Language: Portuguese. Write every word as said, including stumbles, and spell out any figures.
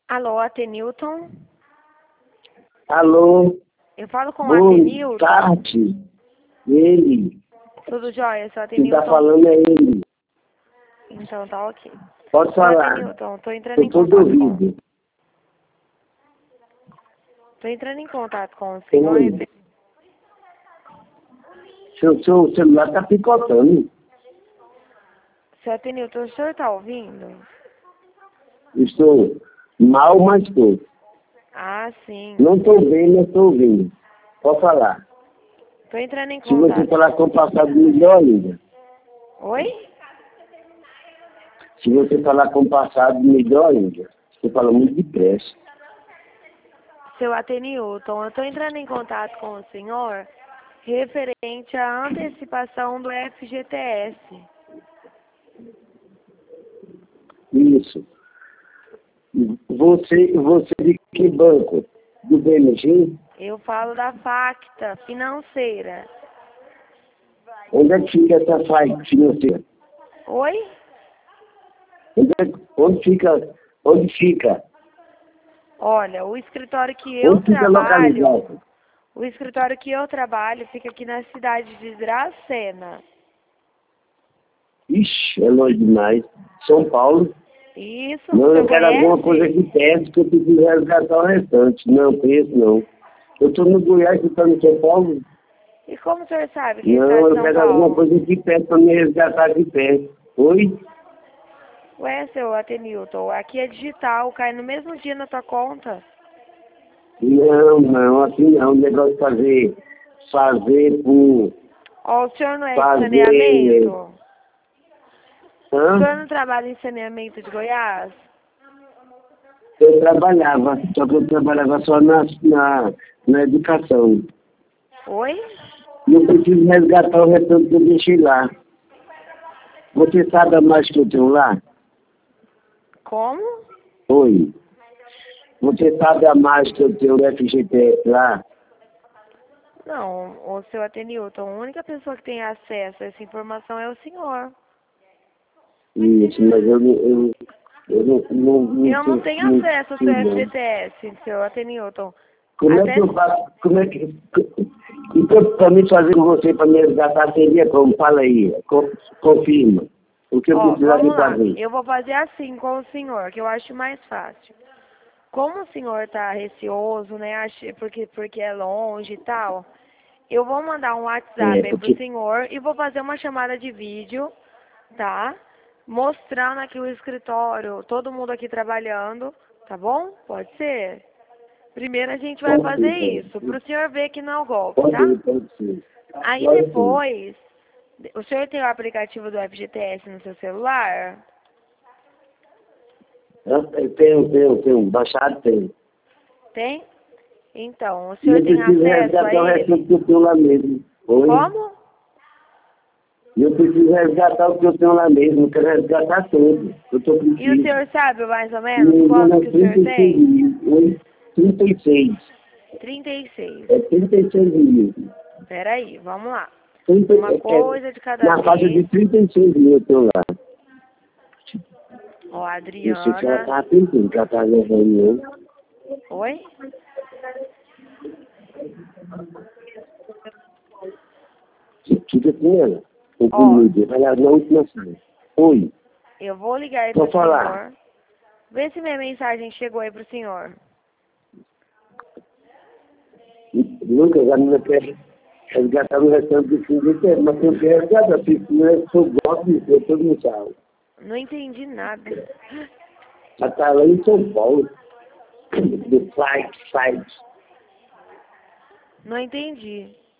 Alô, Atenilton? Alô, Eu falo com o boa Atenilton? tarde. Ele, Tudo jóia, seu quem tá Atenilton? falando é ele. Então tá ok. Pode Seu falar, Atenilton, tô entrando eu em tô contato com... ouvindo. Tô entrando em contato com o senhor. Oi, refer- seu, seu celular tá picotando. Seu Atenilton, o senhor tá ouvindo? Estou mal, mas estou. Ah, sim. Não estou bem, mas estou ouvindo. Pode falar. Tô entrando em Se você contato. falar com o passado, melhor ainda. Oi? Se você falar com o passado, melhor ainda. Você fala muito depressa. Seu Atenilton, eu tô entrando em contato com o senhor referente à antecipação do F G T S. Isso. Você, você de que banco? Do B M G? Eu falo da Facta Financeira. Onde é que fica essa faixa financeira? Oi? Onde, é- onde fica? Onde fica? Olha, o escritório que eu Onde fica trabalho, localizado? o escritório que eu trabalho fica aqui na cidade de Dracena. Ixi, é longe demais. São Paulo. Isso, Não, você eu quero alguma coisa conhece? aqui perto que eu preciso resgatar o restante. Não, preço não. Eu estou no Goiás, você está no São Paulo? E como o senhor sabe que está Não, em eu São quero alguma Paulo? coisa aqui perto para me resgatar aqui perto. Oi? Ué, seu Atenilton, aqui é digital, cai no mesmo dia na tua conta. Não, não, assim não. O negócio de fazer, fazer por... Ó, o senhor não é de Fazer... saneamento? O Hã? senhor não trabalha em saneamento de Goiás? Eu trabalhava, só que eu trabalhava só na, na, na educação. Oi? E eu preciso resgatar o retorno que eu deixei lá. Você sabe a mais que eu tenho lá? Como? Oi. Você sabe a mais que eu tenho no F G T S lá? Não, o seu Atenilton, a única pessoa que tem acesso a essa informação é o senhor. Isso, mas eu não... Eu, eu não, não, não, Eu não tenho não, acesso ao seu não. F G T S, seu Atenilton. Como é Até que eu faço? Como é que... Então, para mim fazer com você, para me resgatar, seria como? Fala aí, co- confirma. O que eu Ó, precisaria vamos lá. fazer? Eu vou fazer assim com o senhor, que eu acho mais fácil. Como o senhor tá receoso, né, acho- porque, porque é longe e tal, eu vou mandar um WhatsApp É, aí pro porque... senhor e vou fazer uma chamada de vídeo, tá? Mostrando aqui o escritório, todo mundo aqui trabalhando, tá bom? Pode ser? Primeiro a gente vai Pode fazer ser, isso, pode pro senhor ver que não é o golpe, pode tá? ser, pode ser. Aí Pode ser. depois, o senhor tem o aplicativo do F G T S no seu celular? Eu tenho, tenho, tenho. Baixado tenho. Tem? Então, o E eu senhor tem preciso acesso a resgatar o restante ele? que eu tenho lá mesmo. Oi? Como? E eu preciso resgatar o que eu tenho lá mesmo. Eu quero resgatar tudo. Eu tô E o preciso. senhor sabe mais ou E menos me engano quanto é que o senhor trinta e seis tem? mil. Oi? trinta e seis. trinta e seis. É trinta e seis mil. Peraí, vamos lá. trinta, Uma é, coisa de é, cada na faixa de vez. trinta e seis mil eu tenho lá. Ó, a Eu sei que ela Adriana. tá pedindo, que ela tá na reunião. Oi? Fica com ela. Ou Ó, comigo. Vai lá na última sala. Oi. eu vou ligar aí Pode pro falar. senhor. Vê se minha mensagem chegou aí pro senhor. Lucas, a menina quer resgatar o restante do fim de tempo, mas tem que resgatar, porque não é só gosto de ter todo mundo sabe. Não entendi nada. Ela está lá em São Paulo, do site, site. Não entendi.